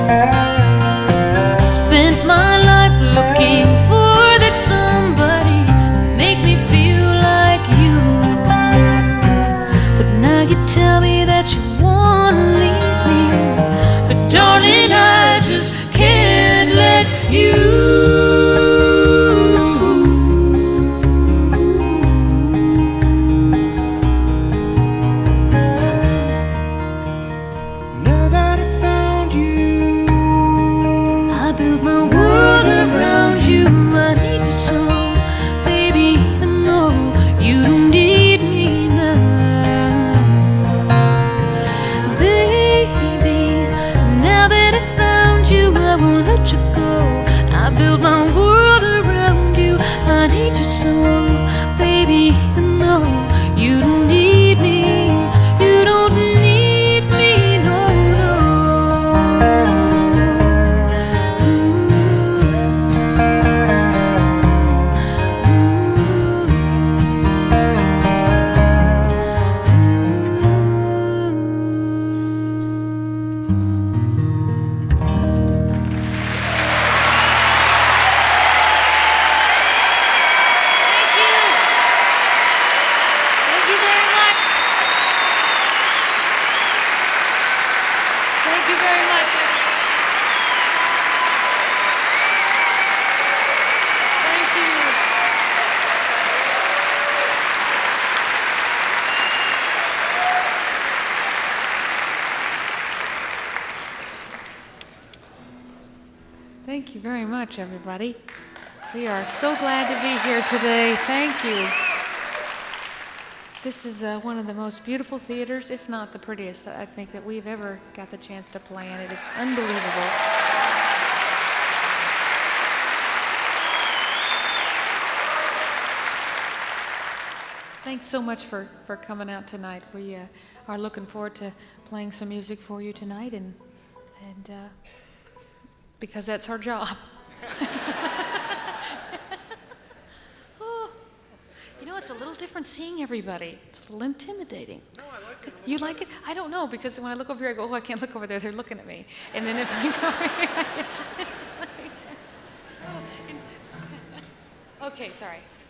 Spent my life looking for that somebody to make me feel like you. But now you tell me that you wanna leave me, but darling, I just can't let you. Build my world around you. I need you so, baby. And no, you don't need me. You don't need me, no, Thank you very much, everybody. We are so glad to be here today. Thank you. This is one of the most beautiful theaters, if not the prettiest, that I think that we've ever got the chance to play in. It is unbelievable. Thanks so much for coming out tonight. We are looking forward to playing some music for you tonight, and because that's our job. Oh, you know, it's a little different seeing everybody. It's a little intimidating. No, I like it. You like it? I don't know, because when I look over here, I go, oh, I can't look over there. They're looking at me. And then if I go over here, it's like, okay, sorry.